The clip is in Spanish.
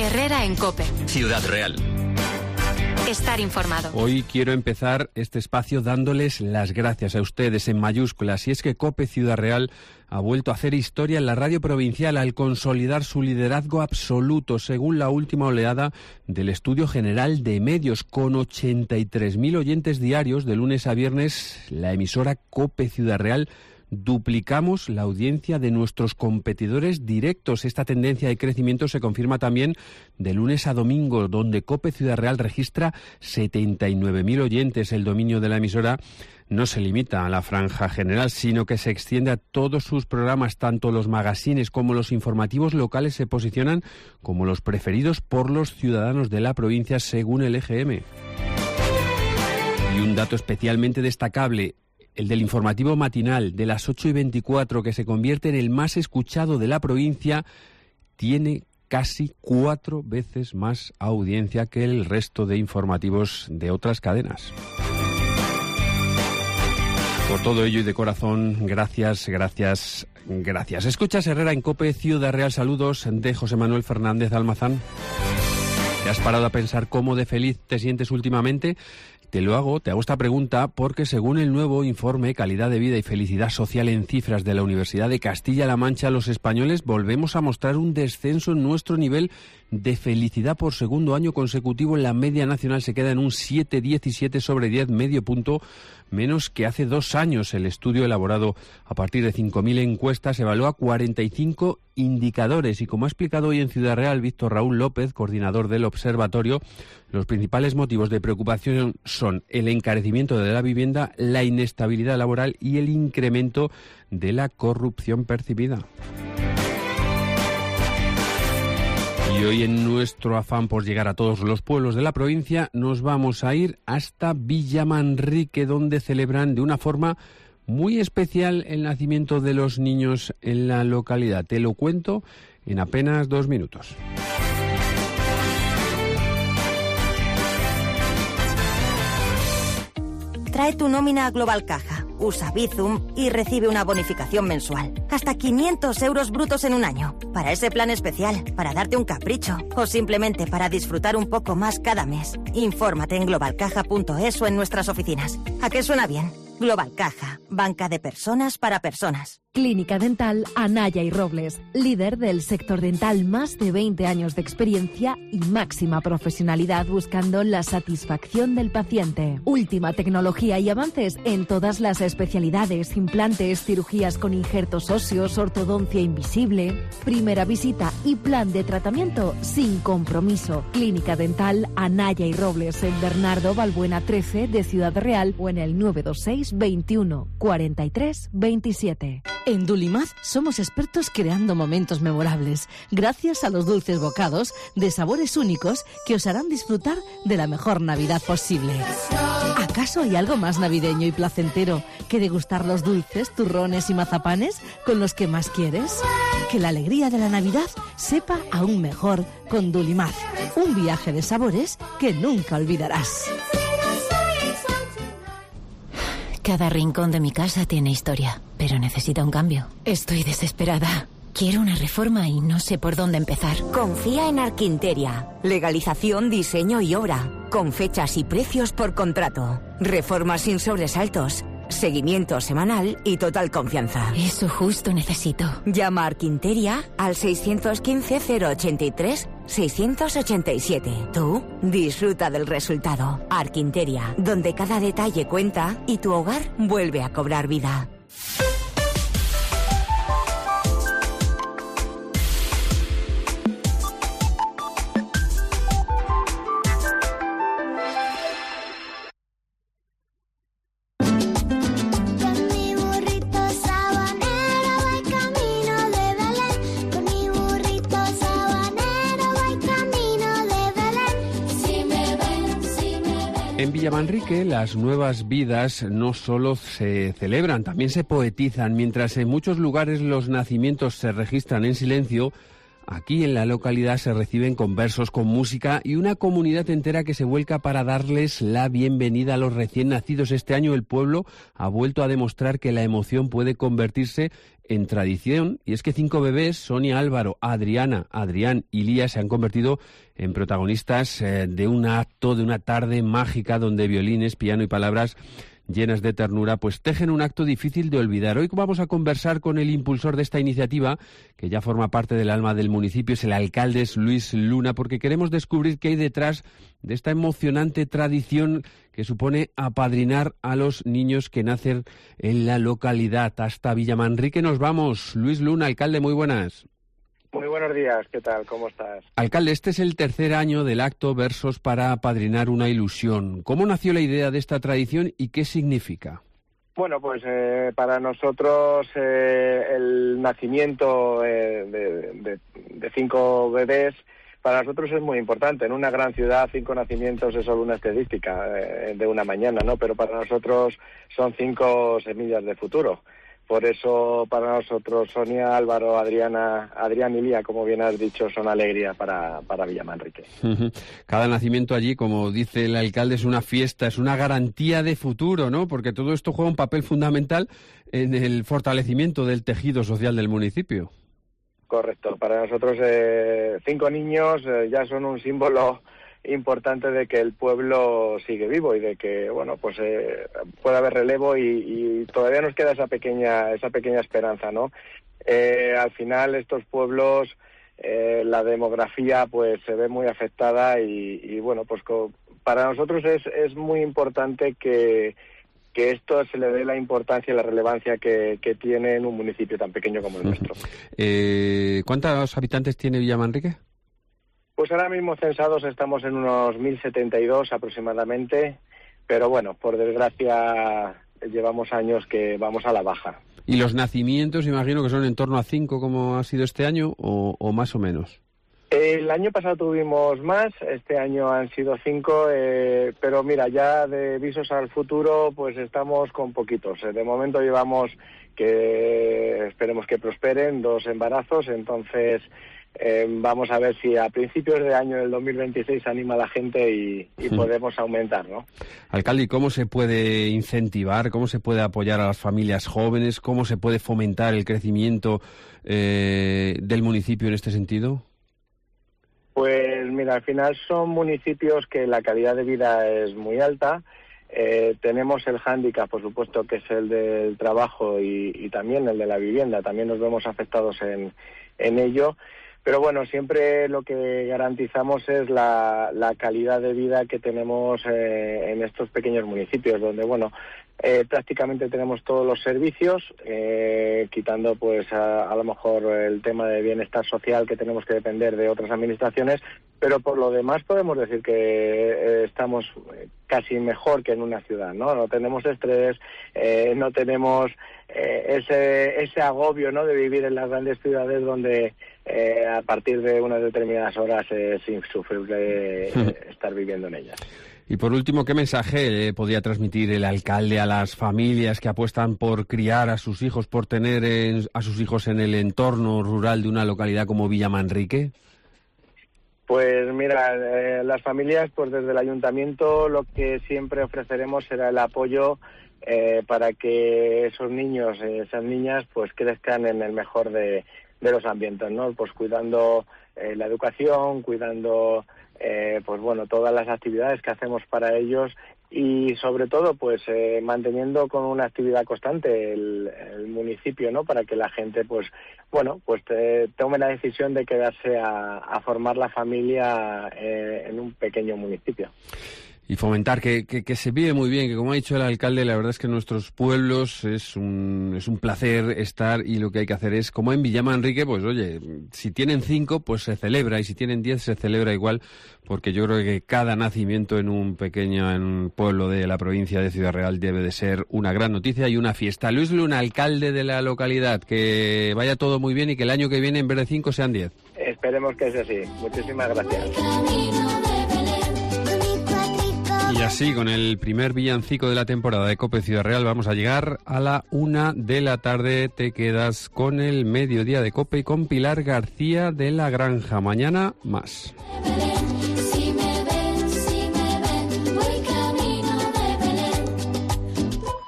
Herrera en COPE. Ciudad Real. Estar informado. Hoy quiero empezar este espacio dándoles las gracias a ustedes en mayúsculas. Y es que COPE Ciudad Real ha vuelto a hacer historia en la radio provincial al consolidar su liderazgo absoluto según la última oleada del Estudio General de Medios. Con 83.000 oyentes diarios de lunes a viernes, la emisora COPE Ciudad Real duplicamos la audiencia de nuestros competidores directos. Esta tendencia de crecimiento se confirma también de lunes a domingo, donde COPE Ciudad Real registra 79.000 oyentes. El dominio de la emisora no se limita a la franja general, sino que se extiende a todos sus programas. Tanto los magazines como los informativos locales se posicionan como los preferidos por los ciudadanos de la provincia, según el EGM. Y un dato especialmente destacable: el del informativo matinal de las 8:24, que se convierte en el más escuchado de la provincia, tiene casi 4 veces más audiencia que el resto de informativos de otras cadenas. Por todo ello y de corazón, gracias. Escuchas Herrera en COPE Ciudad Real. Saludos de José Manuel Fernández Almazán. ¿Te has parado a pensar cómo de feliz te sientes últimamente? Te hago esta pregunta porque según el nuevo informe Calidad de Vida y Felicidad Social en Cifras de la Universidad de Castilla-La Mancha, los españoles volvemos a mostrar un descenso en nuestro nivel de felicidad por segundo año consecutivo. La media nacional se queda en un 7,17 sobre 10, medio punto menos que hace 2 años. El estudio, elaborado a partir de 5.000 encuestas, evalúa 45 indicadores y, como ha explicado hoy en Ciudad Real Víctor Raúl López, coordinador del observatorio, los principales motivos de preocupación son el encarecimiento de la vivienda, la inestabilidad laboral y el incremento de la corrupción percibida. Y hoy, en nuestro afán por llegar a todos los pueblos de la provincia, nos vamos a ir hasta Villamanrique, donde celebran de una forma muy especial el nacimiento de los niños en la localidad. Te lo cuento en apenas 2 minutos. Trae tu nómina a Global Caja, usa Bizum y recibe una bonificación mensual. Hasta 500 euros brutos en un año. Para ese plan especial, para darte un capricho o simplemente para disfrutar un poco más cada mes. Infórmate en globalcaja.es o en nuestras oficinas. ¿A qué suena bien? Global Caja, banca de personas para personas. Clínica Dental Anaya y Robles, líder del sector dental, más de 20 años de experiencia y máxima profesionalidad buscando la satisfacción del paciente. Última tecnología y avances en todas las especialidades, implantes, cirugías con injertos óseos, ortodoncia invisible. Primera visita y plan de tratamiento sin compromiso. Clínica Dental Anaya y Robles en Bernardo Balbuena 13 de Ciudad Real o en el 926 21 43 27. En Dulimaz somos expertos creando momentos memorables, gracias a los dulces bocados de sabores únicos que os harán disfrutar de la mejor Navidad posible. ¿Acaso hay algo más navideño y placentero que degustar los dulces, turrones y mazapanes con los que más quieres? Que la alegría de la Navidad sepa aún mejor con Dulimaz, un viaje de sabores que nunca olvidarás. Cada rincón de mi casa tiene historia, pero necesita un cambio. Estoy desesperada. Quiero una reforma y no sé por dónde empezar. Confía en Arquinteria. Legalización, diseño y obra. Con fechas y precios por contrato. Reformas sin sobresaltos. Seguimiento semanal y total confianza. Eso justo necesito. Llama a Arquinteria al 615-083-687. Tú disfruta del resultado. Arquinteria, donde cada detalle cuenta y tu hogar vuelve a cobrar vida. En Villamanrique las nuevas vidas no solo se celebran, también se poetizan. Mientras en muchos lugares los nacimientos se registran en silencio, aquí en la localidad se reciben con versos, con música y una comunidad entera que se vuelca para darles la bienvenida a los recién nacidos. Este año el pueblo ha vuelto a demostrar que la emoción puede convertirse en tradición, y es que 5 bebés, Sonia, Álvaro, Adriana, Adrián y Lía, se han convertido en protagonistas de un acto, de una tarde mágica donde violines, piano y palabras llenas de ternura, pues tejen un acto difícil de olvidar. Hoy vamos a conversar con el impulsor de esta iniciativa, que ya forma parte del alma del municipio, es el alcalde, es Luis Luna, porque queremos descubrir qué hay detrás de esta emocionante tradición que supone apadrinar a los niños que nacen en la localidad. Hasta Villamanrique nos vamos. Luis Luna, alcalde, muy buenas. Muy buenos días, ¿qué tal? ¿Cómo estás? Alcalde, este es el tercer año del acto Versos para apadrinar una ilusión. ¿Cómo nació la idea de esta tradición y qué significa? Bueno, pues para nosotros el nacimiento de 5 bebés, para nosotros es muy importante. En una gran ciudad 5 nacimientos es solo una estadística de una mañana, ¿no? Pero para nosotros son 5 semillas de futuro. Por eso, para nosotros, Sonia, Álvaro, Adrián y Lía, como bien has dicho, son alegría para Villamanrique. Cada nacimiento allí, como dice el alcalde, es una fiesta, es una garantía de futuro, ¿no? Porque todo esto juega un papel fundamental en el fortalecimiento del tejido social del municipio. Correcto. Para nosotros, 5 niños ya son un símbolo importante de que el pueblo sigue vivo y de que, bueno, pues puede haber relevo y todavía nos queda esa pequeña esperanza, ¿no? Al final estos pueblos, la demografía pues se ve muy afectada y bueno, pues para nosotros es muy importante que esto se le dé la importancia y la relevancia que tiene en un municipio tan pequeño como el nuestro. ¿Cuántos habitantes tiene Villamanrique? Pues ahora mismo censados estamos en unos 1.072 aproximadamente, pero bueno, por desgracia llevamos años que vamos a la baja. ¿Y los nacimientos, imagino que son en torno a 5 como ha sido este año o más o menos? El año pasado tuvimos más, este año han sido 5, pero mira, ya de visos al futuro pues estamos con poquitos. De momento llevamos, que esperemos que prosperen, 2 embarazos, entonces vamos a ver si a principios de año del 2026 anima a la gente y podemos aumentar, ¿no? Alcalde, ¿y cómo se puede incentivar, cómo se puede apoyar a las familias jóvenes, cómo se puede fomentar el crecimiento del municipio en este sentido? Pues mira, al final son municipios que la calidad de vida es muy alta. Tenemos el hándicap, por supuesto, que es el del trabajo y también el de la vivienda. También nos vemos afectados en ello. Pero bueno, siempre lo que garantizamos es la calidad de vida que tenemos en estos pequeños municipios, donde bueno, prácticamente tenemos todos los servicios, quitando pues a lo mejor el tema de bienestar social que tenemos que depender de otras administraciones, pero por lo demás podemos decir que estamos casi mejor que en una ciudad, ¿no? No tenemos estrés, no tenemos ese agobio, ¿no?, de vivir en las grandes ciudades donde a partir de unas determinadas horas es insufrible estar viviendo en ellas. Y por último, ¿qué mensaje podría transmitir el alcalde a las familias que apuestan por criar a sus hijos, por tener a sus hijos en el entorno rural de una localidad como Villamanrique? Pues mira, las familias, pues desde el ayuntamiento lo que siempre ofreceremos será el apoyo para que esos niños, esas niñas, pues crezcan en el mejor de los ambientes, ¿no? Pues cuidando la educación, cuidando pues bueno, todas las actividades que hacemos para ellos y sobre todo pues manteniendo con una actividad constante el municipio, ¿no?, para que la gente pues bueno, pues tome la decisión de quedarse a formar la familia en un pequeño municipio. Y fomentar que se vive muy bien, que como ha dicho el alcalde, la verdad es que en nuestros pueblos es un placer estar y lo que hay que hacer es, como en Villamanrique, pues oye, si tienen 5, pues se celebra y si tienen 10 se celebra igual, porque yo creo que cada nacimiento en un pueblo de la provincia de Ciudad Real debe de ser una gran noticia y una fiesta. Luis Luna, alcalde de la localidad, que vaya todo muy bien y que el año que viene en vez de 5 sean 10. Esperemos que sea así. Muchísimas gracias. Y así, con el primer villancico de la temporada de COPE Ciudad Real, vamos a llegar a la 1 de la tarde. Te quedas con el mediodía de COPE y con Pilar García de La Granja. Mañana más.